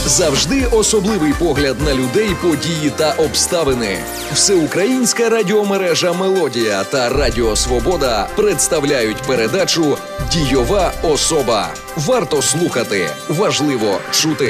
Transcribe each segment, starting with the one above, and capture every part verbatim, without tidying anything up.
Завжди особливий погляд на людей, події та обставини. Всеукраїнська радіомережа «Мелодія» та Радіо Свобода представляють передачу «Дійова особа». Варто слухати, важливо чути.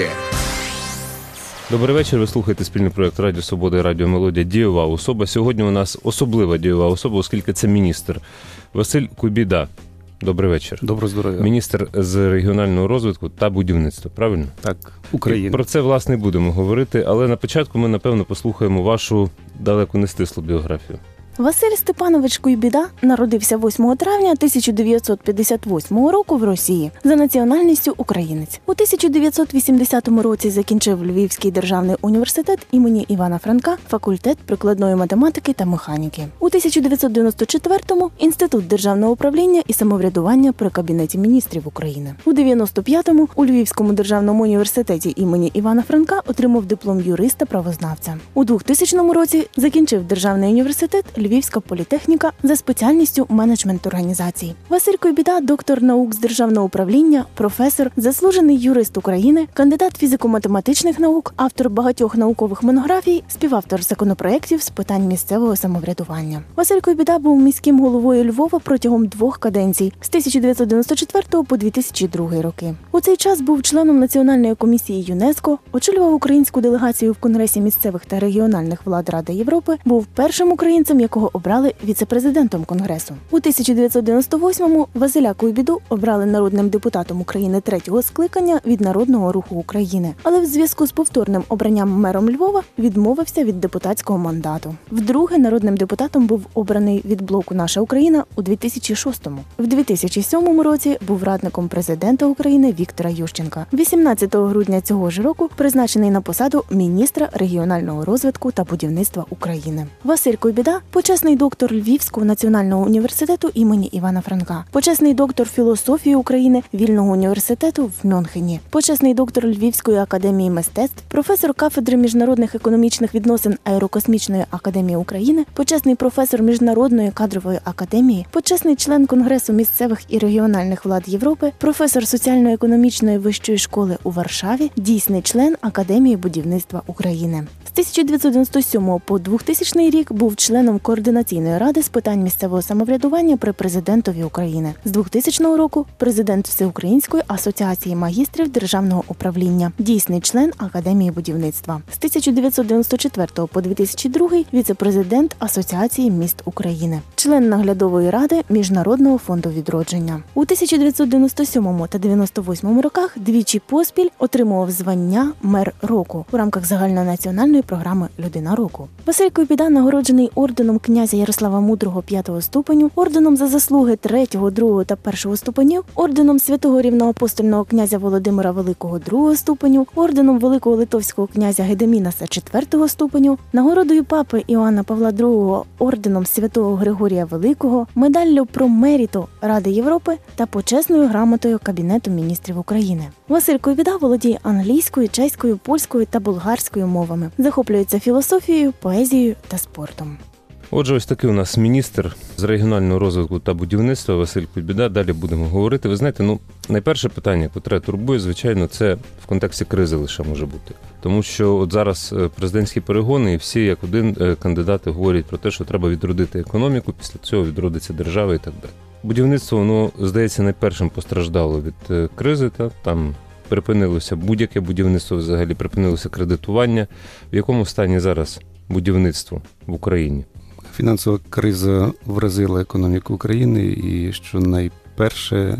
Добрий вечір, ви слухаєте спільний проєкт Радіо Свобода і Радіо Мелодія «Дійова особа». Сьогодні у нас особлива дійова особа, оскільки це міністр Василь Куйбіда. Добрий вечір. Доброго здоров'я. Міністр з регіонального розвитку та будівництва, правильно? Так, України. І про це, власне, будемо говорити, але на початку ми, напевно, послухаємо вашу далеко не стислу біографію. Василь Степанович Куйбіда народився восьмого травня тисяча дев'ятсот п'ятдесят восьмого року в Росії, за національністю українець. У тисяча дев'ятсот вісімдесятому році закінчив Львівський державний університет імені Івана Франка, факультет прикладної математики та механіки. У тисяча дев'ятсот дев'яносто четвертому – Інститут державного управління і самоврядування при Кабінеті міністрів України. У дев'яносто п'ятому у Львівському державному університеті імені Івана Франка отримав диплом юриста-правознавця. У двохтисячному році закінчив Державний університет Львівська політехніка за спеціальністю менеджмент організацій. Василь Куйбіда – доктор наук з державного управління, професор, заслужений юрист України, кандидат фізико-математичних наук, автор багатьох наукових монографій, співавтор законопроєктів з питань місцевого самоврядування. Василь Куйбіда був міським головою Львова протягом двох каденцій – з тисяча дев'ятсот дев'яносто четвертого по дві тисячі другий роки. У цей час був членом Національної комісії ЮНЕСКО, очолював українську делегацію в Конгресі місцевих та регіональних влад Ради Європи, був першим українцем, якого обрали віце-президентом Конгресу. У тисяча дев'ятсот дев'яносто восьмому Василя Куйбіду обрали народним депутатом України третього скликання від Народного руху України, але в зв'язку з повторним обранням мером Львова відмовився від депутатського мандату. Вдруге народним депутатом був обраний від блоку «Наша Україна» у дві тисячі шостому. В дві тисячі сьомому році був радником президента України Віктора Ющенка. вісімнадцятого грудня цього ж року призначений на посаду міністра регіонального розвитку та будівництва України. Василь Куйбіда – почесний доктор Львівського національного університету імені Івана Франка, почесний доктор філософії України Вільного університету в Мюнхені, почесний доктор Львівської академії мистецтв, професор кафедри міжнародних економічних відносин Аерокосмічної академії України, почесний професор Міжнародної кадрової академії, почесний член Конгресу місцевих і регіональних влад Європи, професор соціально-економічної вищої школи у Варшаві, дійсний член Академії будівництва України. З тисяча дев'ятсот дев'яносто сьомого по двохтисячний рік був членом Координаційної ради з питань місцевого самоврядування при президентові України. З двохтисячного року президент Всеукраїнської асоціації магістрів державного управління, дійсний член Академії будівництва. З тисяча дев'ятсот дев'яносто четвертого по дві тисячі другий віце-президент Асоціації міст України, член наглядової ради Міжнародного фонду відродження. У тисяча дев'ятсот дев'яносто сьомому та дев'яносто восьмому роках двічі поспіль отримував звання «Мер року» у рамках загальнонаціональної програми «Людина року». Василь Куйбіда нагороджений орденом князя Ярослава Мудрого п'ятого ступеню, орденом за заслуги третього, другого та першого ступенів, орденом святого рівноапостольного князя Володимира Великого другого ступеню, орденом Великого литовського князя Гедемінаса четвертого ступеню, нагородою папи Іоанна Павла другого, орденом святого Григорія Великого, медаллю про меріто Ради Європи та почесною грамотою Кабінету міністрів України. Василь Куйбіда володіє англійською, чеською, польською та болгарською мовами. Захоплюється філософією, поезією та спортом. Отже, ось такий у нас міністр з регіонального розвитку та будівництва Василь Куйбіда. Далі будемо говорити. Ви знаєте, ну, найперше питання, котре турбує, звичайно, це в контексті кризи лише може бути. Тому що от зараз президентські перегони, і всі як один кандидати говорять про те, що треба відродити економіку, після цього відродиться держава і так далі. Будівництво, воно, здається, найпершим постраждало від кризи, та там припинилося будь-яке будівництво, взагалі припинилося кредитування. В якому стані зараз будівництво в Україні? Фінансова криза вразила економіку України і, що найперше,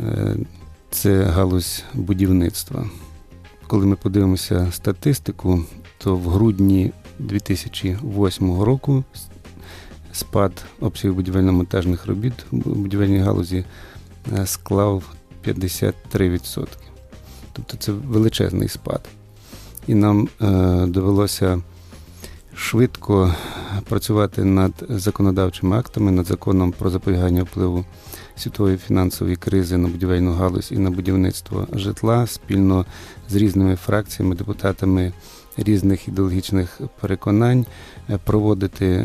це галузь будівництва. Коли ми подивимося статистику, то в грудні дві тисячі восьмого року спад обсягів будівельно-монтажних робіт у будівельній галузі склав п'ятдесят три відсотки. Тобто це величезний спад. І нам е, довелося швидко працювати над законодавчими актами, над законом про запобігання впливу світової фінансової кризи на будівельну галузь і на будівництво житла спільно з різними фракціями, депутатами різних ідеологічних переконань проводити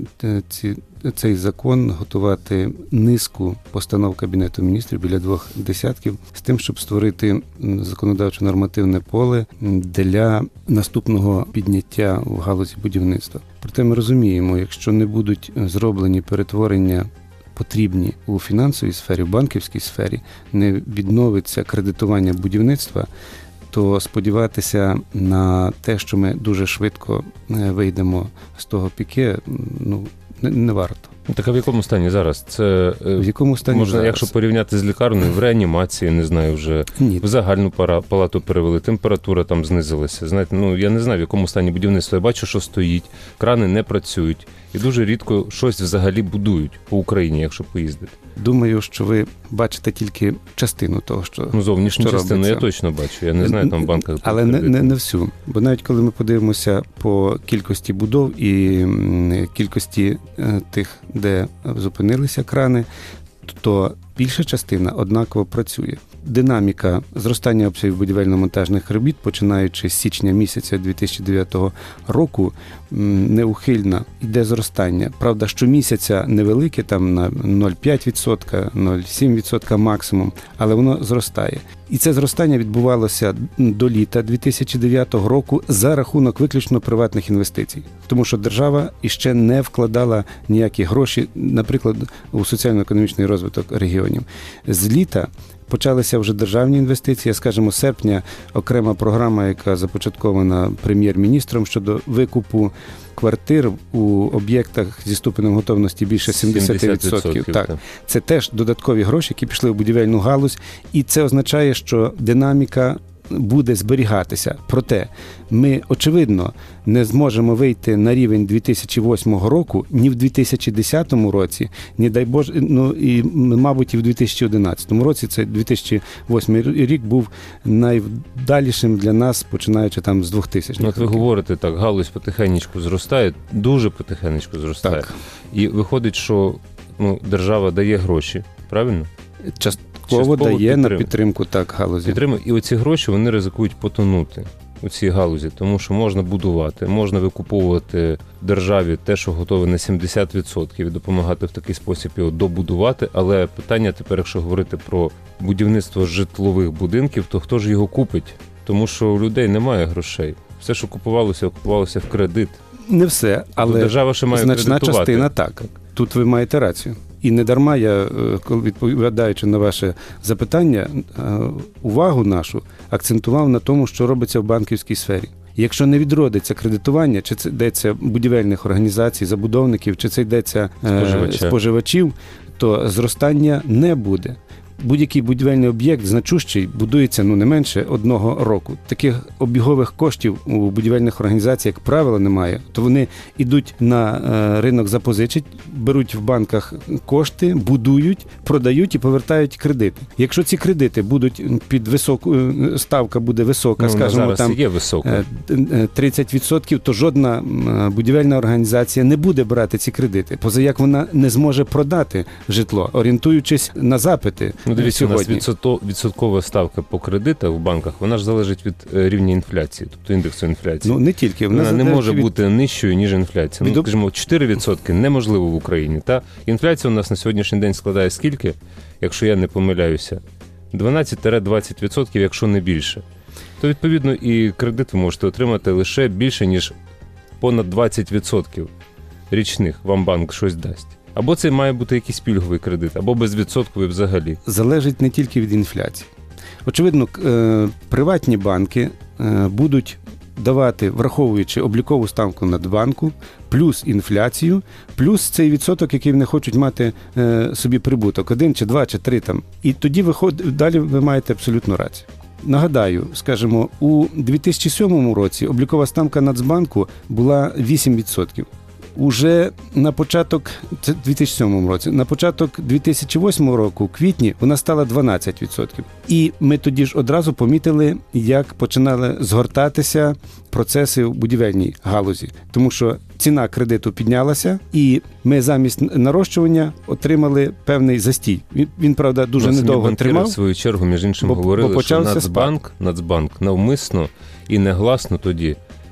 ці, цей закон, готувати низку постанов Кабінету міністрів, біля двох десятків, з тим, щоб створити законодавчо-нормативне поле для наступного підняття в галузі будівництва. Проте ми розуміємо, якщо не будуть зроблені перетворення потрібні у фінансовій сфері, в банківській сфері, не відновиться кредитування будівництва, то сподіватися на те, що ми дуже швидко вийдемо з того піке, ну, не, не варто. Так а в якому стані зараз? Це в якому стані можна, зараз? Якщо порівняти з лікарнею, в реанімації, не знаю, вже Ні. в загальну палату перевели, температура там знизилася. Знаєте, ну я не знаю, в якому стані будівництво. Я бачу, що стоїть, крани не працюють. І дуже рідко щось взагалі будують по Україні, якщо поїздити. Думаю, що ви бачите тільки частину того, що Ну, зовнішню що частину робиться. я точно бачу. Я не знаю, там в банках... Але не, не, не всю. Бо навіть коли ми подивимося по кількості будов і м, кількості е, тих, де зупинилися крани, то більша частина однаково працює. Динаміка зростання обсягів будівельно-монтажних робіт, починаючи з січня місяця дві тисячі дев'ятого року, неухильна, йде зростання. Правда, щомісяця невелике, там на нуль цілих п'ять відсотка, нуль цілих сім відсотка максимум, але воно зростає. І це зростання відбувалося до літа дві тисячі дев'ятого року за рахунок виключно приватних інвестицій. Тому що держава іще не вкладала ніякі гроші, наприклад, у соціально-економічний розвиток регіонів. З літа почалися вже державні інвестиції, скажімо, з серпня окрема програма, яка започаткована прем'єр-міністром щодо викупу квартир у об'єктах зі ступенем готовності більше сімдесят відсотків. Так, це теж додаткові гроші, які пішли в будівельну галузь, і це означає, що динаміка буде зберігатися. Проте ми, очевидно, не зможемо вийти на рівень дві тисячі восьмого року ні в дві тисячі десятому році, ні дай Боже, ну і, мабуть, і в дві тисячі одинадцятому році. Це дві тисячі восьмий рік був найдалішим для нас, починаючи там з двохтисячних Ну, от ви років. говорите так, галузь потихенечку зростає, дуже потихенечку зростає. Так. І виходить, що ну, держава дає гроші, правильно? Частково, Частково дає підтримує. на підтримку так галузі. Підтримує. І оці гроші, вони ризикують потонути у цій галузі, тому що можна будувати, можна викуповувати державі те, що готове на сімдесят відсотків, і допомагати в такий спосіб його добудувати, але питання тепер, якщо говорити про будівництво житлових будинків, то хто ж його купить? Тому що у людей немає грошей. Все, що купувалося, купувалося в кредит. Не все, але держава ще має значна кредитувати. частина так. Тут ви маєте рацію. І не дарма я, коли відповідаючи на ваше запитання, увагу нашу акцентував на тому, що робиться в банківській сфері. Якщо не відродиться кредитування, чи це йдеться будівельних організацій, забудовників, чи це йдеться Споживача. споживачів, то зростання не буде. Будь-який будівельний об'єкт значущий будується ну не менше одного року. Таких обігових коштів у будівельних організаціях, як правило, немає. То вони йдуть на ринок запозичень, беруть в банках кошти, будують, продають і повертають кредити. Якщо ці кредити будуть під високу, ставка буде висока, Ну, скажімо, зараз там є висока. тридцять відсотків, то жодна будівельна організація не буде брати ці кредити, поза як вона не зможе продати житло, орієнтуючись на запити. Ну, дивіться, у нас сьогодні. відсото- відсоткова ставка по кредитах в банках, вона ж залежить від е, рівня інфляції, тобто індексу інфляції. Ну, не тільки. Вона не залежить може від- бути нижчою, ніж інфляція. Ну, Від- скажімо, чотири відсотки неможливо в Україні. Та? Інфляція у нас на сьогоднішній день складає скільки, якщо я не помиляюся? дванадцять-двадцять відсотків, якщо не більше. То, відповідно, і кредит ви можете отримати лише більше, ніж понад двадцять відсотків річних вам банк щось дасть. Або це має бути якийсь пільговий кредит, або безвідсотковий взагалі. Залежить не тільки від інфляції. Очевидно, к- е, приватні банки е, будуть давати, враховуючи облікову ставку Нацбанку, плюс інфляцію, плюс цей відсоток, який вони хочуть мати е, собі прибуток, один чи два, чи три там. І тоді виходить, далі ви маєте абсолютну рацію. Нагадаю, скажімо, у дві тисячі сьомому році облікова ставка Нацбанку була вісім відсотків. Уже на початок, це дві тисячі сьомому році, на початок дві тисячі восьмого року, у квітні, вона стала дванадцять відсотків. І ми тоді ж одразу помітили, як починали згортатися процеси в будівельній галузі. Тому що ціна кредиту піднялася, і ми замість нарощування отримали певний застій. Він, він правда, дуже Ну, самі недовго банкіри, тримав. в свою чергу, між іншим, бо- говорили, бо що почався Нацбанк, Нацбанк навмисно і негласно тоді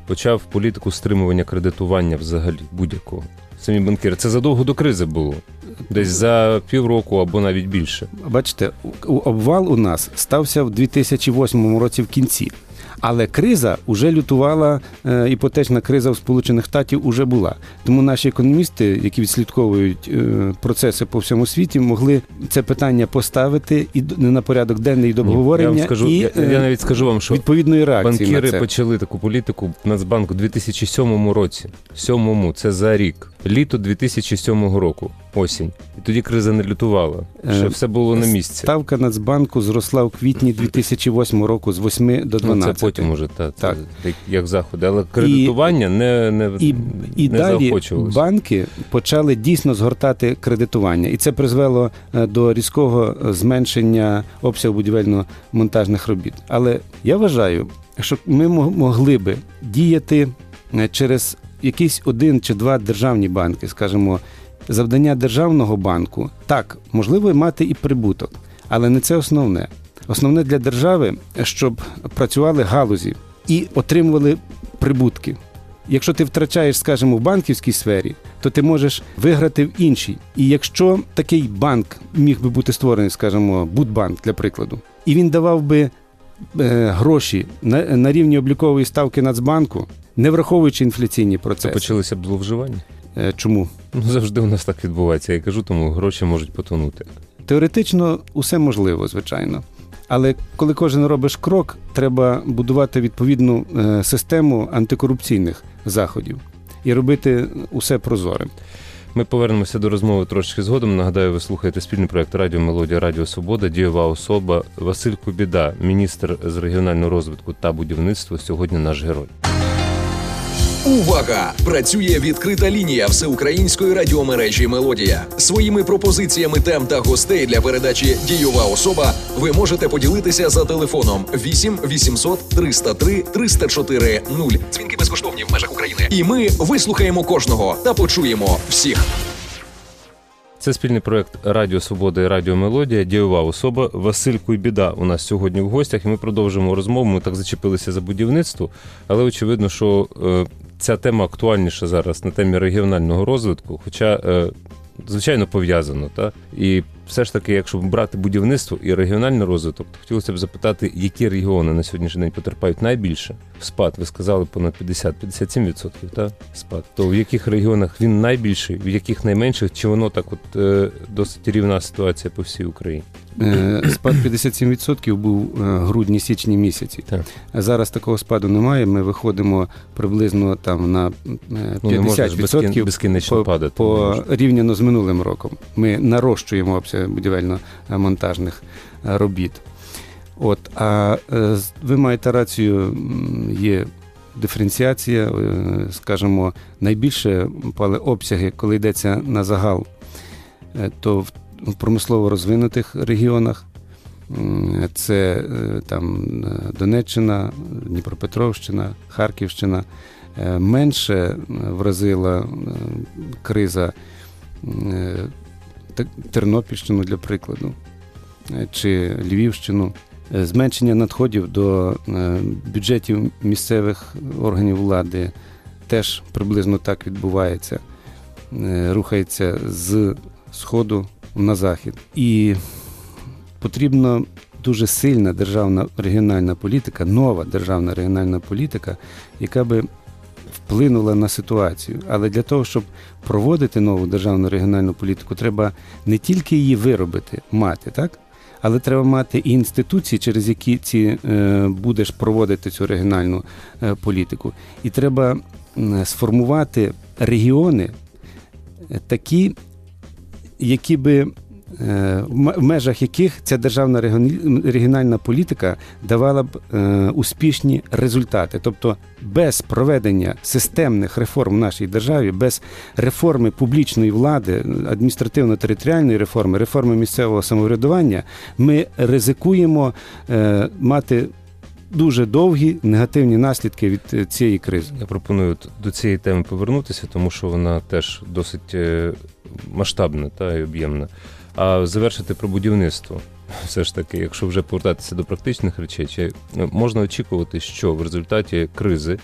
почав політику стримування кредитування взагалі будь-якого? Самі банкіри. Це задовго до кризи було. Десь за півроку або навіть більше. Бачите, обвал у нас стався в дві тисячі восьмому році в кінці. Але криза вже лютувала, е, іпотечна криза в Сполучених Штатів вже була. Тому наші економісти, які відслідковують е, процеси по всьому світі, могли це питання поставити і на порядок денний до обговорення. Я, вам скажу, і, я, я навіть скажу вам, що відповідної реакції банкіри на це. почали таку політику в Нацбанку у дві тисячі сьомому році. Сьомому, це за рік. Літо дві тисячі сьомого року, осінь. І тоді криза не лютувала. Ще Е, все було на місці. Ставка Нацбанку зросла в квітні дві тисячі восьмого року з восьми до дванадцяти. Ну, це потім уже, та, це Так. як заходи. Але кредитування і, не, не, і, і не далі заохочувалося. банки почали дійсно згортати кредитування. І це призвело до різкого зменшення обсягу будівельно-монтажних робіт. Але я вважаю, що ми могли би діяти через якийсь один чи два державні банки, скажімо, завдання державного банку, так, можливо, мати і прибуток, але не це основне. Основне для держави, щоб працювали галузі і отримували прибутки. Якщо ти втрачаєш, скажімо, в банківській сфері, то ти можеш виграти в іншій. І якщо такий банк міг би бути створений, скажімо, Будбанк, для прикладу, і він давав би е, гроші на, на рівні облікової ставки Нацбанку, не враховуючи інфляційні процеси. Це почалися б зловживання? Е, чому? Ну, завжди у нас так відбувається. Я кажу, тому гроші можуть потонути. Теоретично усе можливо, звичайно. Але коли кожен робиш крок, треба будувати відповідну е, систему антикорупційних заходів і робити усе прозорим. Ми повернемося до розмови трошки згодом. Нагадаю, ви слухаєте спільний проєкт «Радіо Мелодія», «Радіо Свобода», дієва особа Василь Кубіда, міністр з регіонального розвитку та будівництва, сьогодні наш герой. Увага! Працює відкрита лінія всеукраїнської радіомережі «Мелодія». Своїми пропозиціями тем та гостей для передачі «Дієва особа» ви можете поділитися за телефоном вісім вісімсот триста три триста чотири нуль. Дзвінки безкоштовні в межах України. І ми вислухаємо кожного та почуємо всіх. Це спільний проєкт «Радіо Свобода» і «Радіо Мелодія», дієва особа Василь Куйбіда у нас сьогодні в гостях, і ми продовжуємо розмову. Ми так зачепилися за будівництво, але очевидно, що е, ця тема актуальніша зараз на темі регіонального розвитку, хоча, е, звичайно, пов'язано. Та? І все ж таки, якщо брати будівництво і регіональний розвиток, то хотілося б запитати, які регіони на сьогоднішній день потерпають найбільше? Спад, ви сказали, понад п'ятдесят - п'ятдесят сім відсотків, та? Спад. То в яких регіонах він найбільший, в яких найменших, чи воно так от е, досить рівна ситуація по всій Україні? Е, спад п'ятдесят сім відсотків був е, грудні-січні місяці. Так. Зараз такого спаду немає, ми виходимо приблизно там на п'ятдесят відсотків безкінечно по, падати. по рівняно з минулим роком. Ми нарощуємо обсяг будівельно-монтажних робіт. От, а ви маєте рацію, є диференціація, скажімо, найбільше пали обсяги, коли йдеться на загал, то в промислово розвинутих регіонах, це там Донеччина, Дніпропетровщина, Харківщина, менше вразила криза Тернопільщину, для прикладу, чи Львівщину. Зменшення надходів до бюджетів місцевих органів влади теж приблизно так відбувається, рухається з сходу на захід. І потрібна дуже сильна державна регіональна політика, нова державна регіональна політика, яка би вплинула на ситуацію. Але для того, щоб проводити нову державну регіональну політику, треба не тільки її виробити, мати, так? Але треба мати і інституції, через які ці е, будеш проводити цю регіональну е, політику. І треба е, сформувати регіони е, такі, які би в межах яких ця державна регіональна політика давала б е, успішні результати. Тобто без проведення системних реформ в нашій державі, без реформи публічної влади, адміністративно-територіальної реформи, реформи місцевого самоврядування, ми ризикуємо е, мати дуже довгі негативні наслідки від цієї кризи. Я пропоную до цієї теми повернутися, тому що вона теж досить масштабна та й об'ємна. А завершити про будівництво. Все ж таки, якщо вже повертатися до практичних речей, чи можна очікувати, що в результаті кризи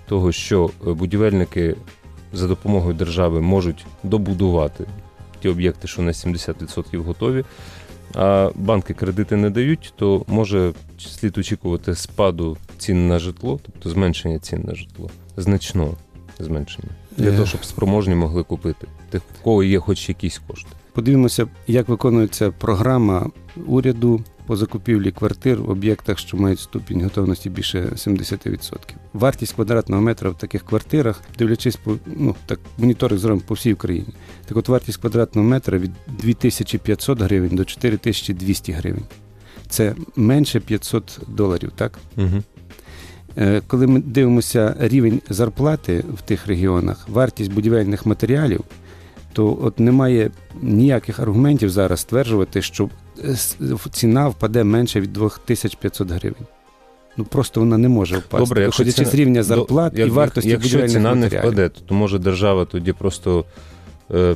того, що будівельники за допомогою держави можуть добудувати ті об'єкти, що на сімдесят відсотків готові, а банки кредити не дають, то може слід очікувати спаду цін на житло, тобто зменшення цін на житло, значного зменшення, для того, щоб спроможні могли купити, тих, у кого є хоч якісь кошти. Подивимося, як виконується програма уряду по закупівлі квартир в об'єктах, що мають ступінь готовності більше сімдесят відсотків. Вартість квадратного метра в таких квартирах, дивлячись по, ну, так, моніторинг зробимо по всій Україні. Так от вартість квадратного метра від дві тисячі п'ятсот гривень до чотири тисячі двісті гривень. Це менше п'ятсот доларів, так? Угу. Коли ми дивимося рівень зарплати в тих регіонах, вартість будівельних матеріалів, то от немає ніяких аргументів зараз стверджувати, що ціна впаде менше від дві тисячі п'ятсот гривень. Ну, просто вона не може впасти. Добре, виходячи ціна... з рівня зарплат Як, і вартості якщо будівельних ціна матеріалів. Якщо ціна не впаде, то може держава тоді просто е,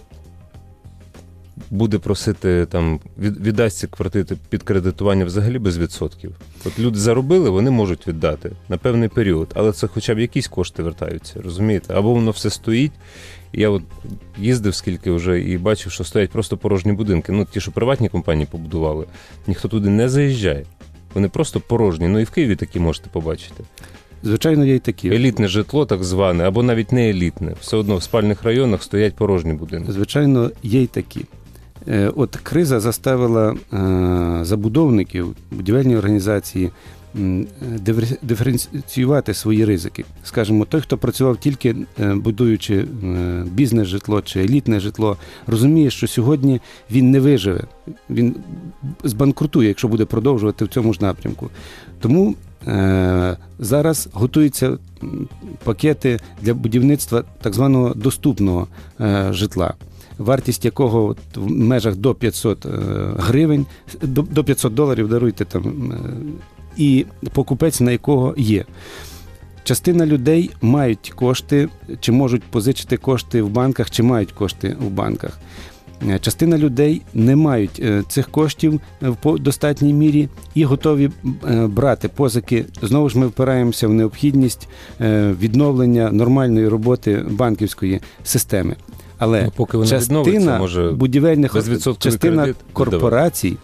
буде просити, там, від, віддасть ці квартири під кредитування взагалі без відсотків. От люди заробили, вони можуть віддати на певний період, але це хоча б якісь кошти вертаються, розумієте? Або воно все стоїть. Я от їздив скільки вже і бачив, що стоять просто порожні будинки. Ну, ті, що приватні компанії побудували, ніхто туди не заїжджає. Вони просто порожні. Ну і в Києві такі можете побачити. Звичайно, є й такі. Елітне житло так зване, або навіть не елітне. Все одно в спальних районах стоять порожні будинки. Звичайно, є й такі. От криза заставила забудовників, будівельні організації диференціювати свої ризики. Скажімо, той, хто працював тільки будуючи бізнес-житло чи елітне житло, розуміє, що сьогодні він не виживе, він збанкрутує, якщо буде продовжувати в цьому ж напрямку. Тому е, зараз готуються пакети для будівництва так званого доступного е, житла, вартість якого от, в межах до п'ятсот гривень, до, до п'ятсот доларів, даруйте там, е, і покупець на якого є. Частина людей мають кошти, чи можуть позичити кошти в банках, чи мають кошти в банках. Частина людей не мають цих коштів в достатній мірі і готові брати позики. Знову ж ми впираємося в необхідність відновлення нормальної роботи банківської системи. Але ну, поки вони частина може будівельних, частина корпорацій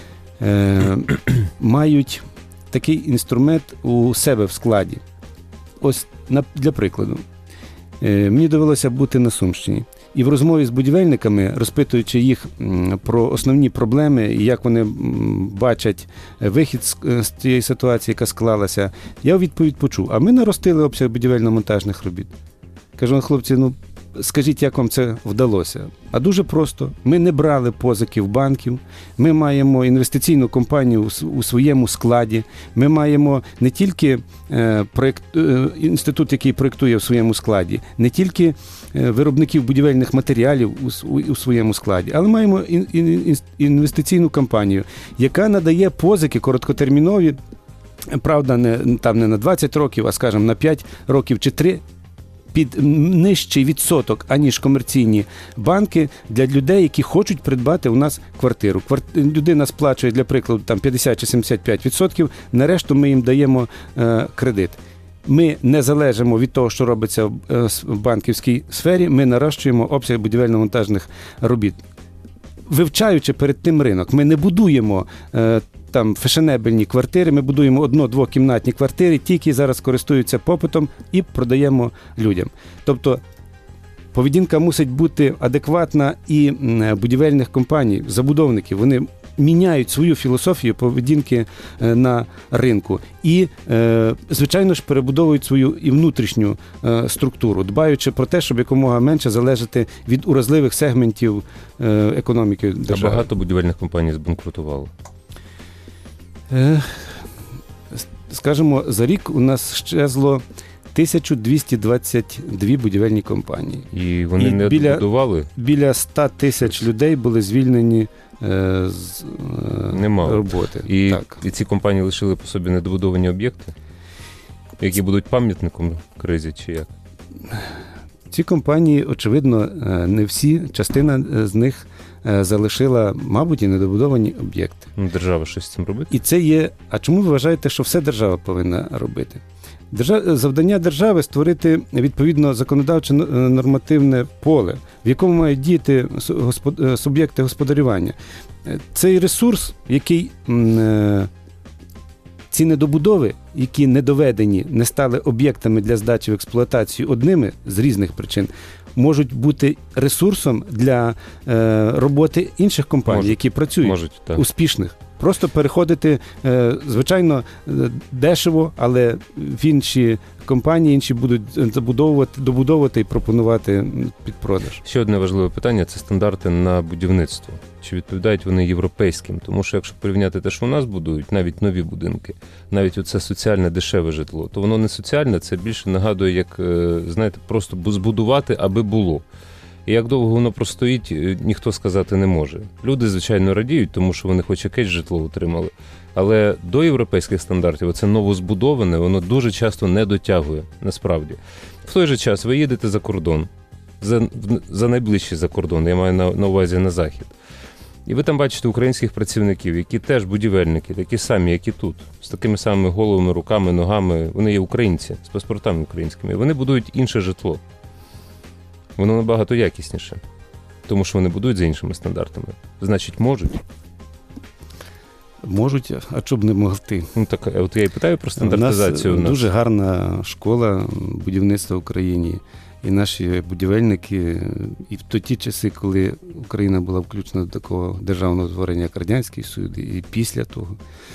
е, мають такий інструмент у себе в складі. Ось для прикладу. Е, мені довелося бути на Сумщині. І в розмові з будівельниками, розпитуючи їх про основні проблеми і як вони бачать вихід з цієї ситуації, яка склалася, я у відповідь почув, а ми наростили обсяг будівельно-монтажних робіт. Кажу, хлопці, ну скажіть, як вам це вдалося? А дуже просто. Ми не брали позики в банків, ми маємо інвестиційну компанію у своєму складі, ми маємо не тільки е, проєкт, е, інститут, який проєктує в своєму складі, не тільки е, виробників будівельних матеріалів у, у, у своєму складі, але маємо ін, ін, інвестиційну компанію, яка надає позики короткотермінові, правда, не, там не на двадцять років, а, скажімо, на п'ять років чи три, під нижчий відсоток, аніж комерційні банки, для людей, які хочуть придбати у нас квартиру. Кварт... Людина сплачує, для прикладу, там п'ятдесят чи сімдесят п'ять відсотків, нарешту ми їм даємо е, кредит. Ми не залежимо від того, що робиться в, е, в банківській сфері, ми нарощуємо обсяг будівельно-монтажних робіт. Вивчаючи перед тим ринок, ми не будуємо е, там фешенебельні квартири, ми будуємо одно-двокімнатні квартири, ті, які зараз користуються попитом, і продаємо людям. Тобто поведінка мусить бути адекватна і будівельних компаній, забудовників. Вони міняють свою філософію поведінки на ринку і, звичайно ж, перебудовують свою і внутрішню структуру, дбаючи про те, щоб якомога менше залежати від уразливих сегментів економіки держави. А багато будівельних компаній збанкрутувало? Скажімо, за рік у нас щезло тисяча двісті двадцять дві будівельні компанії. І вони і не біля, добудували? Біля ста тисяч людей були звільнені е, з е, роботи. І, так. і ці компанії лишили по собі недобудовані об'єкти, які будуть пам'ятником кризі, чи як? Ці компанії, очевидно, не всі, частина з них залишила, мабуть, і недобудовані об'єкти. Ну, держава щось з цим робить? І це є... А чому ви вважаєте, що все держава повинна робити? Держав... Завдання держави – створити відповідно законодавче нормативне поле, в якому мають діяти господ... суб'єкти господарювання. Цей ресурс, який ці недобудови, які не доведені, не стали об'єктами для здачі в експлуатацію одними з різних причин, можуть бути ресурсом для е, роботи інших компаній, можуть, які працюють, можуть, успішних. Просто переходити, е, звичайно, дешево, але в інші компанії інші будуть забудовувати, добудовувати і пропонувати під продаж. Ще одне важливе питання – це стандарти на будівництво. Чи відповідають вони європейським? Тому що якщо порівняти те, що у нас будують, навіть нові будинки, навіть оце соціальне дешеве житло, то воно не соціальне, це більше нагадує, як, знаєте, просто збудувати, аби було. І як довго воно простоїть, ніхто сказати не може. Люди, звичайно, радіють, тому що вони хоч якесь житло отримали. Але до європейських стандартів оце новозбудоване, воно дуже часто не дотягує, насправді. В той же час ви їдете за кордон, за, за найближчий за кордон, я маю на, на увазі на захід. І ви там бачите українських працівників, які теж будівельники, такі самі, як і тут, з такими самими головами, руками, ногами. Вони є українці, з паспортами українськими. І вони будують інше житло. Воно набагато якісніше, тому що вони будують за іншими стандартами. Значить, можуть. Можуть, а чого б не могти. Ну, так, от я і питаю про стандартизацію. У нас, у нас дуже гарна школа будівництва в Україні. І наші будівельники, і в ті часи, коли Україна була включена до такого державного утворення, як Радянський Союз, і після того,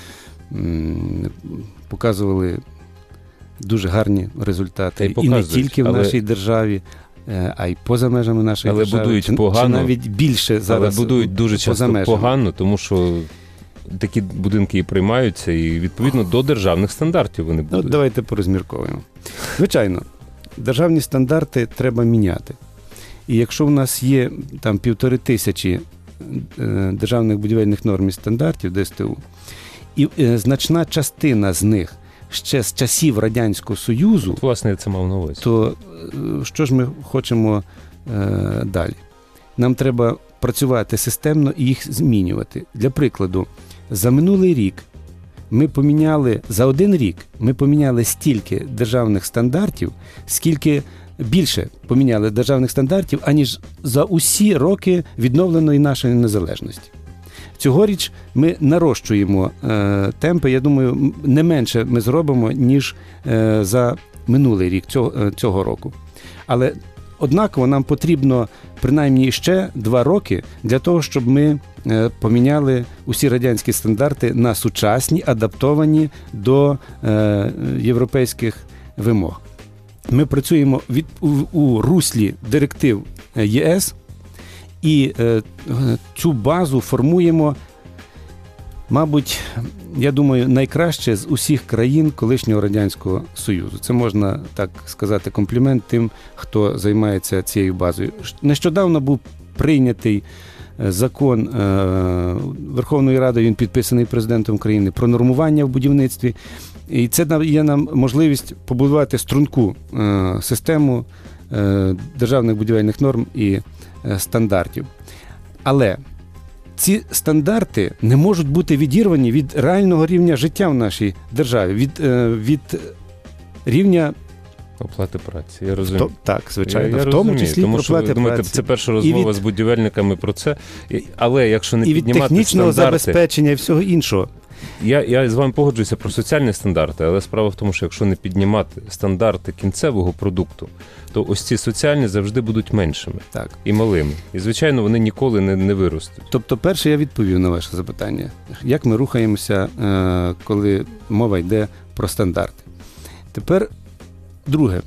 показували дуже гарні результати. І, і не тільки в але... нашій державі, а й поза межами нашої але держави. Будують чи, погано, чи навіть більше зараз. Але будують дуже часто погано, тому що такі будинки і приймаються, і відповідно до державних стандартів вони будуть. Ну, давайте порозмірковуємо. Звичайно, державні стандарти треба міняти. І якщо в нас є там півтори тисячі державних будівельних норм і стандартів де ес те у, і е, значна частина з них ще з часів Радянського Союзу, От, власне, я це мав на увазі. То що ж ми хочемо е, далі? Нам треба працювати системно і їх змінювати. Для прикладу, за минулий рік ми поміняли, за один рік ми поміняли стільки державних стандартів, скільки більше поміняли державних стандартів, аніж за усі роки відновленої нашої незалежності. Цьогоріч ми нарощуємо е, темпи, я думаю, не менше ми зробимо, ніж е, за минулий рік цього, е, цього року. Але однаково нам потрібно принаймні ще два роки для того, щоб ми е, поміняли усі радянські стандарти на сучасні, адаптовані до е, європейських вимог. Ми працюємо від, у, у руслі директив є ес, і е, цю базу формуємо, мабуть, я думаю, найкраще з усіх країн колишнього Радянського Союзу. Це можна так сказати комплімент тим, хто займається цією базою. Нещодавно був прийнятий закон е, Верховною Радою, він підписаний президентом України, про нормування в будівництві. І це дає нам можливість побудувати струнку е, систему е, державних будівельних норм і е, стандартів. Але ці стандарти не можуть бути відірвані від реального рівня життя в нашій державі, від, е, від рівня оплати праці, я розумію. То, так, звичайно, я, я в тому розумію, числі тому, про оплати думаєте, праці. Це перша розмова від, з будівельниками про це, але якщо не і піднімати від технічного стандарти, забезпечення і всього іншого. Я, я з вами погоджуюся про соціальні стандарти, але справа в тому, що якщо не піднімати стандарти кінцевого продукту, то ось ці соціальні завжди будуть меншими так. і малими. І, звичайно, вони ніколи не, не виростуть. Тобто, перше, я відповів на ваше запитання. Як ми рухаємося, коли мова йде про стандарти? Тепер, друге.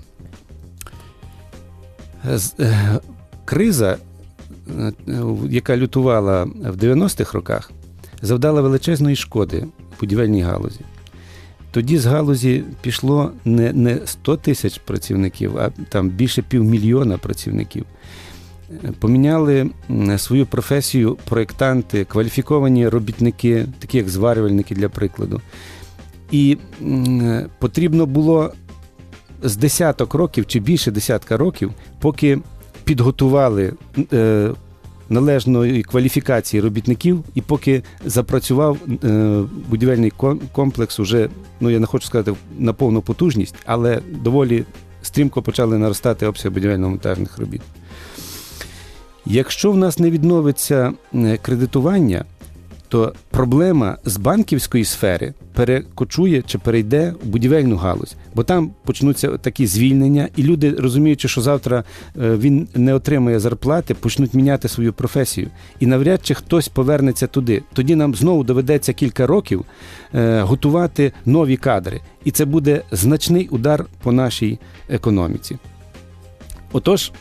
Криза, яка лютувала в дев'яностих роках, завдала величезної шкоди будівельній галузі. Тоді з галузі пішло не, не сто тисяч працівників, а там більше півмільйона працівників. Поміняли свою професію проєктанти, кваліфіковані робітники, такі як зварювальники, для прикладу. І потрібно було з десяток років, чи більше десятка років, поки підготували е, належної кваліфікації робітників, і поки запрацював е, будівельний комплекс уже, ну я не хочу сказати на повну потужність, але доволі стрімко почали наростати обсяги будівельно-монтажних робіт. Якщо в нас не відновиться кредитування, то проблема з банківської сфери перекочує чи перейде в будівельну галузь. Бо там почнуться такі звільнення, і люди, розуміючи, що завтра він не отримає зарплати, почнуть міняти свою професію. І навряд чи хтось повернеться туди. Тоді нам знову доведеться кілька років готувати нові кадри. І це буде значний удар по нашій економіці. Отож,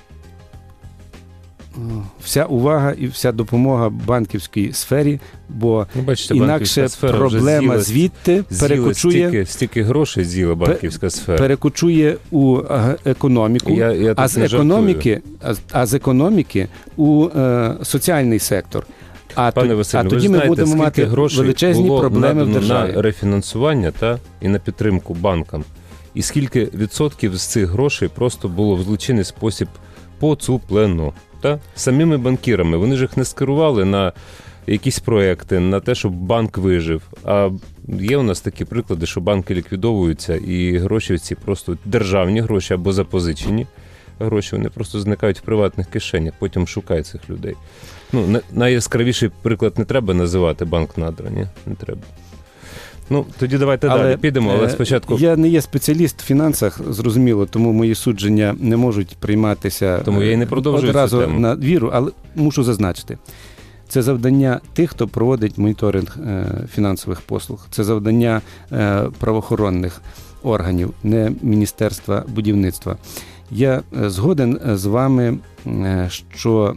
вся увага і вся допомога банківській сфері, бо ну, бачите, інакше проблема з'їла, звідти перекочує... Стільки, стільки грошей з'їла банківська сфера. Перекочує у економіку, я, я а, з економіки, а, а з економіки у е, соціальний сектор. А, Пане то, Василю, а тоді ви ми знаєте, будемо мати величезні було проблеми в державі. На рефінансування та, і на підтримку банкам. І скільки відсотків з цих грошей просто було в злочинний спосіб поцуплено. Та? Самими банкірами. Вони ж їх не скерували на якісь проекти, на те, щоб банк вижив. А є у нас такі приклади, що банки ліквідовуються і гроші ці просто державні гроші або запозичені гроші, вони просто зникають в приватних кишенях, потім шукають цих людей. Ну, найяскравіший приклад не треба називати банк Надра, ні? Не треба. Ну, тоді давайте але, далі підемо, але спочатку... Я не є спеціаліст в фінансах, зрозуміло, тому мої судження не можуть прийматися тому я і не продовжую одразу цю тему. На віру, але мушу зазначити. Це завдання тих, хто проводить моніторинг е, фінансових послуг. Це завдання е, правоохоронних органів, не Міністерства будівництва. Я е, згоден з вами, е, що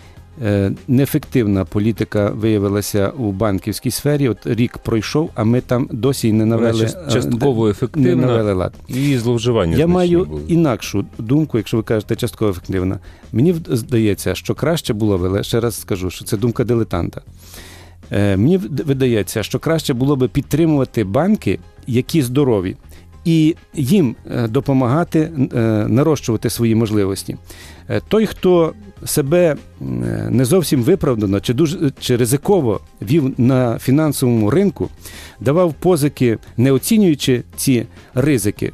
неефективна політика виявилася у банківській сфері. От рік пройшов, а ми там досі не навели, частково ефективна, не навели лад. І зловживання. Я маю були. інакшу думку, якщо ви кажете частково ефективна. Мені здається, що краще було би, ще раз скажу, що це думка дилетанта. Мені видається, що краще було би підтримувати банки, які здорові, і їм допомагати нарощувати свої можливості. Той, хто себе не зовсім виправдано чи дуже чи ризиково вів на фінансовому ринку, давав позики, не оцінюючи ці ризики,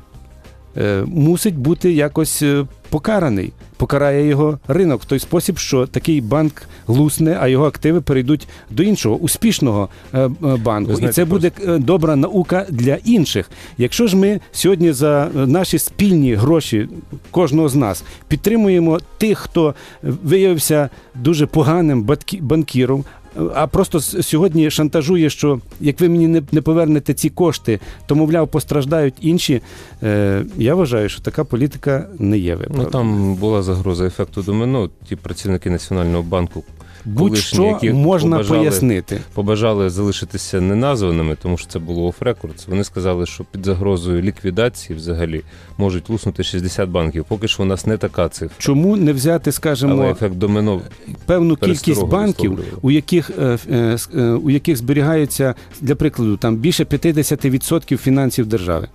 мусить бути якось покараний. Покарає його ринок в той спосіб, що такий банк лусне, а його активи перейдуть до іншого, успішного банку. Знаєте, і це буде просто добра наука для інших. Якщо ж ми сьогодні за наші спільні гроші кожного з нас підтримуємо тих, хто виявився дуже поганим банкіром, а просто сьогодні шантажує, що як ви мені не повернете ці кошти, то, мовляв, постраждають інші, я вважаю, що така політика не є виправданою. Ну, там була загроза ефекту домино. Ті працівники Національного банку, будь-що які можна побажали, пояснити. Побажали залишитися неназваними, тому що це було оф-рекорд. Вони сказали, що під загрозою ліквідації взагалі можуть луснути шістдесят банків. Поки що у нас не така цифра. Чому не взяти, скажімо, але ефект домино певну кількість банків, у яких, у яких зберігається, для прикладу, там більше п'ятдесят відсотків фінансів держави.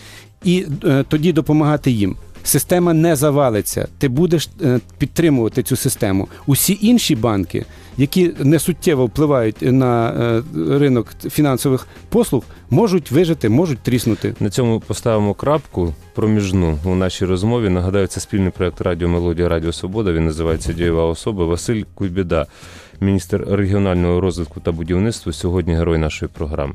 І тоді допомагати їм. Система не завалиться, ти будеш підтримувати цю систему. Усі інші банки, які не суттєво впливають на ринок фінансових послуг, можуть вижити, можуть тріснути. На цьому поставимо крапку проміжну у нашій розмові. Нагадаю, це спільний проєкт «Радіо Мелодія», «Радіо Свобода». Він називається «Дієва особа». Василь Куйбіда, міністр регіонального розвитку та будівництва, сьогодні герой нашої програми.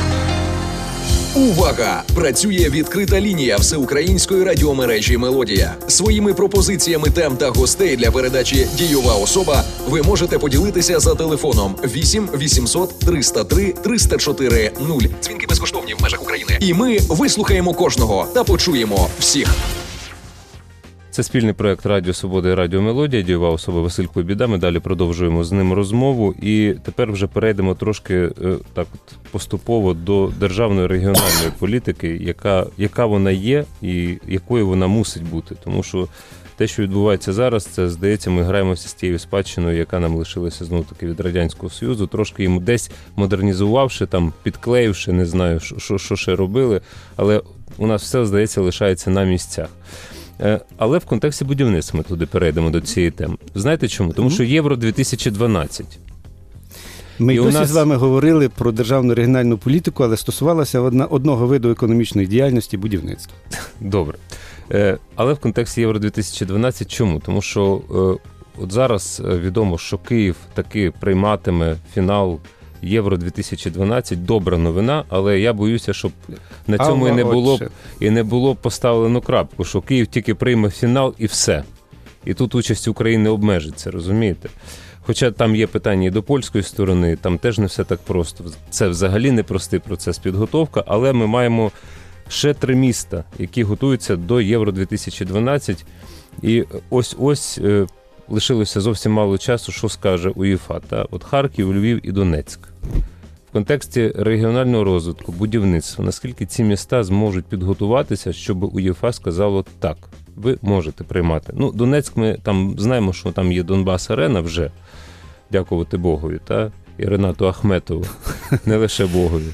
Увага! Працює відкрита лінія всеукраїнської радіомережі «Мелодія». Своїми пропозиціями тем та гостей для передачі «Дієва особа» ви можете поділитися за телефоном вісім вісімсот триста три триста чотири нуль. Дзвінки безкоштовні в межах України. І ми вислухаємо кожного та почуємо всіх. Це спільний проєкт «Радіо Свобода» і «Радіо Мелодія». Дієва особа Василь Куйбіда. Ми далі продовжуємо з ним розмову. І тепер вже перейдемо трошки так от поступово до державної регіональної політики, яка, яка вона є і якою вона мусить бути. Тому що те, що відбувається зараз, це, здається, ми граємося з тією спадщиною, яка нам лишилася знову-таки від Радянського Союзу, трошки йому десь модернізувавши, там, підклеївши, не знаю, що, що ще робили, але у нас все, здається, лишається на місцях. Але в контексті будівництва ми туди перейдемо до цієї теми. Знаєте чому? Тому що Євро дві тисячі дванадцять. Ми і досі нас... з вами говорили про державну регіональну політику, але стосувалося одна, одного виду економічної діяльності – будівництва. Добре. Але в контексті Євро дві тисячі дванадцять чому? Тому що от зараз відомо, що Київ таки прийматиме фінал Євро дві тисячі дванадцять. Добра новина, але я боюся, щоб на цьому і не було, і не було поставлено крапку, що Київ тільки прийме фінал і все. І тут участь України обмежиться, розумієте? Хоча там є питання і до польської сторони, там теж не все так просто. Це взагалі непростий процес підготовки, але ми маємо ще три міста, які готуються до Євро дві тисячі дванадцять. І ось-ось е, лишилося зовсім мало часу, що скаже УЄФА. Та? От Харків, Львів і Донецьк. В контексті регіонального розвитку, будівництва, наскільки ці міста зможуть підготуватися, щоб УЄФА сказало так, ви можете приймати. Ну, Донецьк, ми там знаємо, що там є Донбас-арена вже, дякувати Богові, та? І Ренату Ахметову, не лише Богові.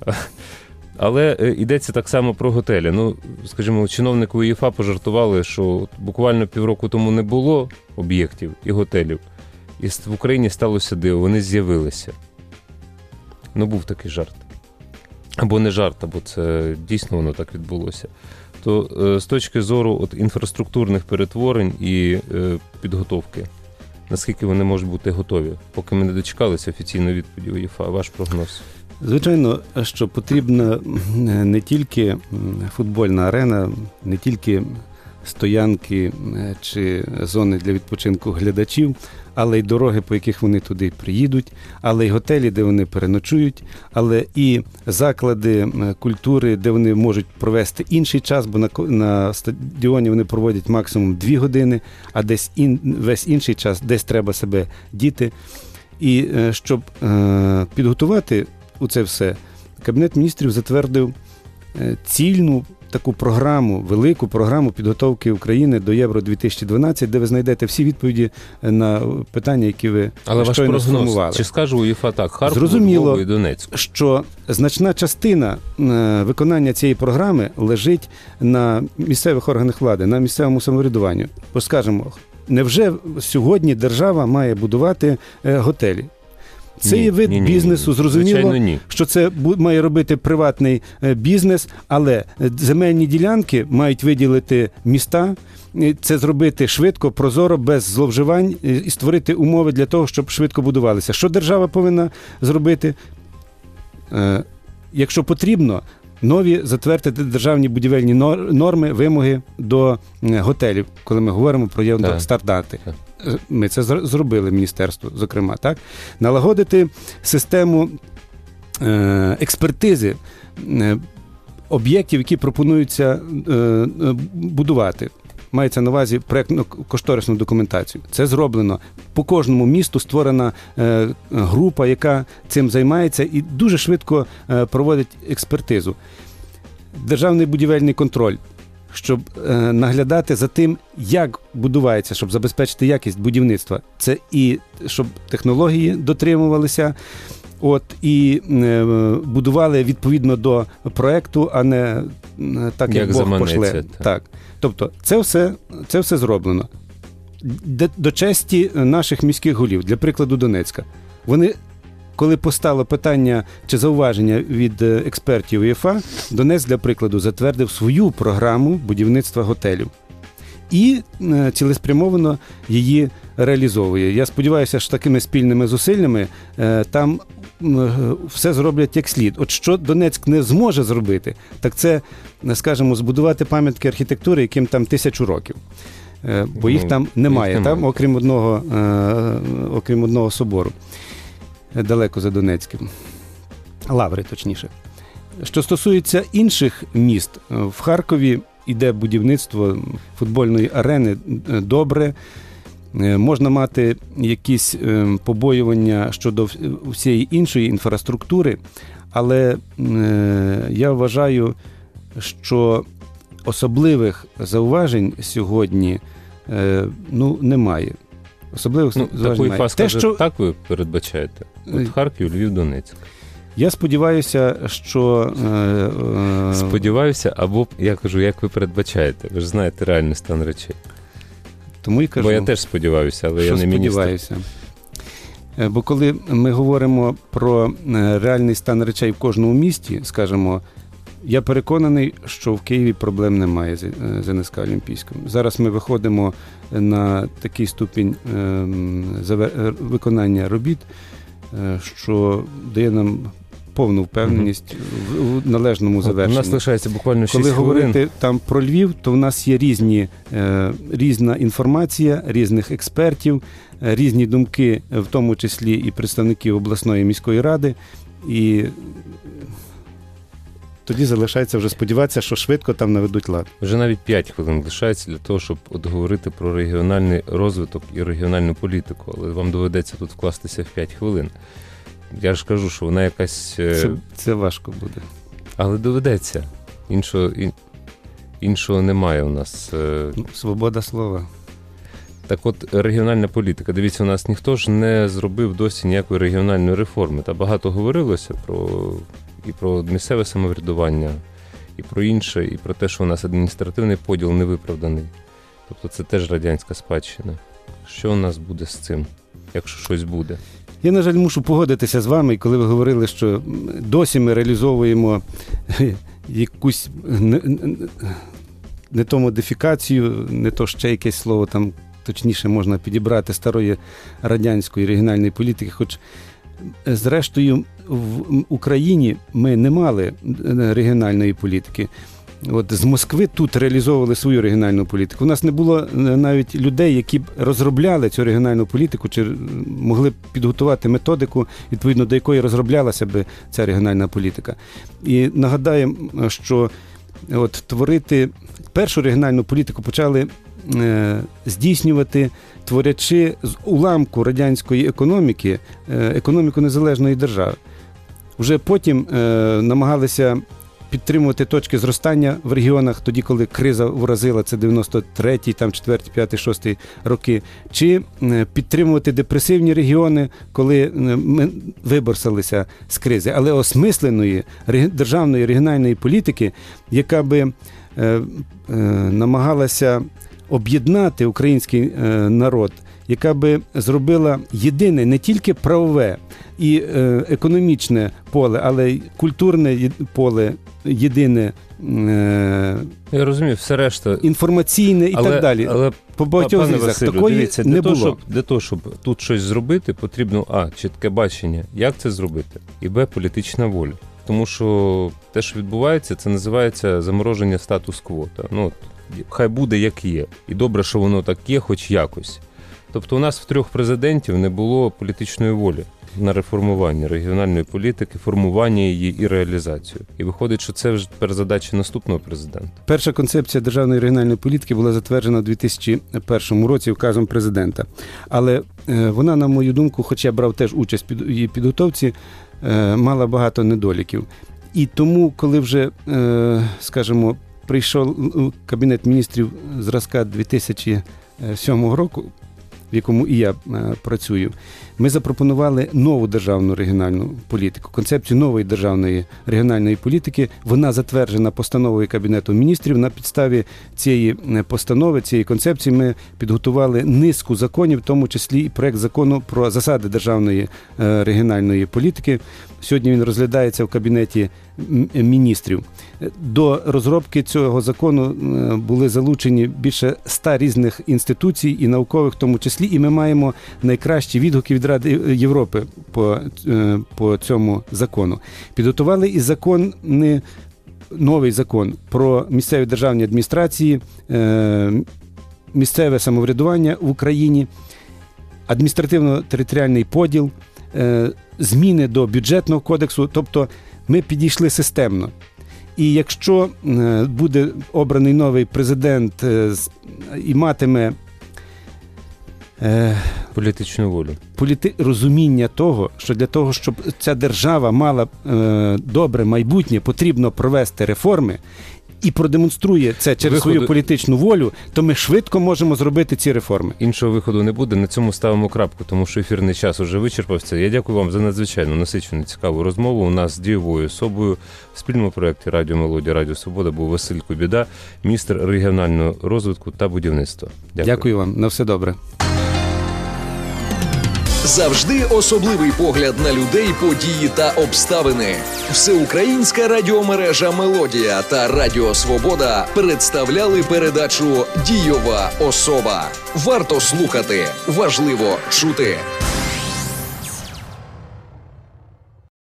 Але йдеться так само про готелі. Ну, скажімо, чиновники УЄФА пожартували, що буквально півроку тому не було об'єктів і готелів, і в Україні сталося диво, вони з'явилися. Ну, був такий жарт. Або не жарт, або це дійсно воно так відбулося. То з точки зору от, інфраструктурних перетворень і е, підготовки, наскільки вони можуть бути готові? Поки ми не дочекалися офіційної відповіді УЄФА, ваш прогноз? Звичайно, що потрібна не тільки футбольна арена, не тільки стоянки чи зони для відпочинку глядачів, але й дороги, по яких вони туди приїдуть, але й готелі, де вони переночують, але і заклади культури, де вони можуть провести інший час, бо на, на стадіоні вони проводять максимум дві години, а десь ін, весь інший час, десь треба себе діти. І щоб е, підготувати у це все, Кабінет міністрів затвердив цільну таку програму, велику програму підготовки України до Євро дві тисячі дванадцять, де ви знайдете всі відповіді на питання, які ви Але щойно сформували. Але чи скаже УЄФА так, Харків, Зрозуміло, Львов і Донецьк? Що значна частина виконання цієї програми лежить на місцевих органах влади, на місцевому самоврядуванні. Бо скажемо, невже сьогодні держава має будувати готелі? Це ні, є вид ні, ні, бізнесу, зрозуміло, що це має робити приватний бізнес, але земельні ділянки мають виділити міста, це зробити швидко, прозоро, без зловживань і створити умови для того, щоб швидко будувалися. Що держава повинна зробити? Якщо потрібно, нові затвердити державні будівельні норми, вимоги до готелів, коли ми говоримо про євростандарти. Ми це зробили, міністерство, зокрема, так? Налагодити систему експертизи об'єктів, які пропонуються будувати. Мається на увазі проєктно-кошторисну документацію. Це зроблено. По кожному місту створена е, група, яка цим займається і дуже швидко е, проводить експертизу. Державний будівельний контроль, щоб е, наглядати за тим, як будувається, щоб забезпечити якість будівництва. Це і щоб технології дотримувалися, от, і е, будували відповідно до проєкту, а не так, як, як Бог пошле. Так. так. Тобто це все, це все зроблено. До честі наших міських голів, для прикладу Донецька. Вони, коли постало питання чи зауваження від експертів УЄФА, Донецьк, для прикладу, затвердив свою програму будівництва готелів. І цілеспрямовано її реалізовує. Я сподіваюся, що такими спільними зусиллями там все зроблять як слід. От що Донецьк не зможе зробити, так це, скажімо, збудувати пам'ятки архітектури, яким там тисячу років. Бо їх там немає, їх там, окрім одного, окрім одного собору, далеко за Донецьким. Лаври, точніше. Що стосується інших міст, в Харкові іде будівництво футбольної арени добре. Можна мати якісь побоювання щодо всієї іншої інфраструктури, але я вважаю, що особливих зауважень сьогодні ну, немає. Особливих ну, зауважень немає. Те, що... Так ви передбачаєте? От Харків, Львів, Донецьк. Я сподіваюся, що... Е, е, Сподіваюся, або, я кажу, як ви передбачаєте. Ви ж знаєте реальний стан речей. Тому і кажу, бо я теж сподіваюся, але я не міністр. Сподіваюся. Бо коли ми говоримо про реальний стан речей в кожному місті, скажімо, я переконаний, що в Києві проблем немає з ен ес ка Олімпійським. Зараз ми виходимо на такий ступінь виконання робіт, що дає нам повну впевненість в належному завершенні. У нас лишається буквально шість хвилин. Коли говорити хвилин. там про Львів, то в нас є різні, е, різна інформація, різних експертів, е, різні думки, в тому числі і представників обласної міської ради. І тоді залишається вже сподіватися, що швидко там наведуть лад. Вже навіть п'ять хвилин лишається для того, щоб от говорити про регіональний розвиток і регіональну політику. Але вам доведеться тут вкластися в п'ять хвилин. Я ж кажу, що вона якась... Це, це важко буде. Але доведеться. Іншого, ін, іншого немає у нас. Свобода слова. Так от, регіональна політика. Дивіться, у нас ніхто ж не зробив досі ніякої регіональної реформи. Та багато говорилося про, і про місцеве самоврядування, і про інше, і про те, що у нас адміністративний поділ невиправданий. Тобто це теж радянська спадщина. Що у нас буде з цим, якщо щось буде? Я, на жаль, мушу погодитися з вами, коли ви говорили, що досі ми реалізовуємо якусь не, не то модифікацію, не то ще якесь слово, там точніше можна підібрати, старої радянської регіональної політики, хоч зрештою в Україні ми не мали регіональної політики. От з Москви тут реалізовували свою регіональну політику. У нас не було навіть людей, які б розробляли цю регіональну політику, чи могли б підготувати методику, відповідно до якої розроблялася б ця регіональна політика. І нагадаємо, що от творити першу регіональну політику почали е, здійснювати, творячи з уламку радянської економіки, е, економіку незалежної держави. Вже потім е, намагалися підтримувати точки зростання в регіонах, тоді, коли криза вразила, це дев'яносто третій, там четвертий, п'ятий, шостий роки, чи підтримувати депресивні регіони, коли ми виборсалися з кризи. Але осмисленої державної регіональної політики, яка би е, е, намагалася об'єднати український е, народ, яка би зробила єдине не тільки правове і е, економічне поле, але й культурне поле, єдине, е, я розумію, все решта, інформаційне і але, так далі. Але, по багатьох зрізах такої дивіться, не для було. Того, щоб, для того, щоб тут щось зробити, потрібно, а, чітке бачення, як це зробити, і б, політична воля. Тому що те, що відбувається, це називається замороження статус-кво. Ну, хай буде як є. І добре, що воно так є, хоч якось. Тобто у нас в трьох президентів не було політичної волі на реформування регіональної політики, формування її і реалізацію. І виходить, що це вже тепер задача наступного президента. Перша концепція державної регіональної політики була затверджена у дві тисячі першому році указом президента. Але е, вона, на мою думку, хоча я брав теж участь під її підготовці, е, мала багато недоліків. І тому, коли вже, е, скажімо, прийшов Кабінет міністрів зразка дві тисячі сьомого року, в якому і я працюю, ми запропонували нову державну регіональну політику, концепцію нової державної регіональної політики. Вона затверджена постановою Кабінету міністрів. На підставі цієї постанови, цієї концепції ми підготували низку законів, в тому числі і проект закону про засади державної регіональної політики. Сьогодні він розглядається в Кабінеті міністрів. До розробки цього закону були залучені більше ста різних інституцій і наукових в тому числі, і ми маємо найкращі відгуки від Ради Європи по, по цьому закону. Підготували і закон, не, новий закон про місцеві державні адміністрації, місцеве самоврядування в Україні, адміністративно-територіальний поділ, зміни до бюджетного кодексу, тобто ми підійшли системно. І якщо буде обраний новий президент і матиме політичну волю, політи... розуміння того, що для того, щоб ця держава мала добре майбутнє, потрібно провести реформи, і продемонструє це через Виходу... свою політичну волю, то ми швидко можемо зробити ці реформи. Іншого виходу не буде, на цьому ставимо крапку, тому що ефірний час уже вичерпався. Я дякую вам за надзвичайно насичену, цікаву розмову. У нас з дієвою особою в спільному проєкті Радіо Мелодія, Радіо Свобода був Василь Кубіда, міністр регіонального розвитку та будівництва. Дякую. Дякую вам. На все добре. Завжди особливий погляд на людей, події та обставини. Всеукраїнська радіомережа «Мелодія» та Радіо Свобода представляли передачу «Дійова особа». Варто слухати, важливо чути.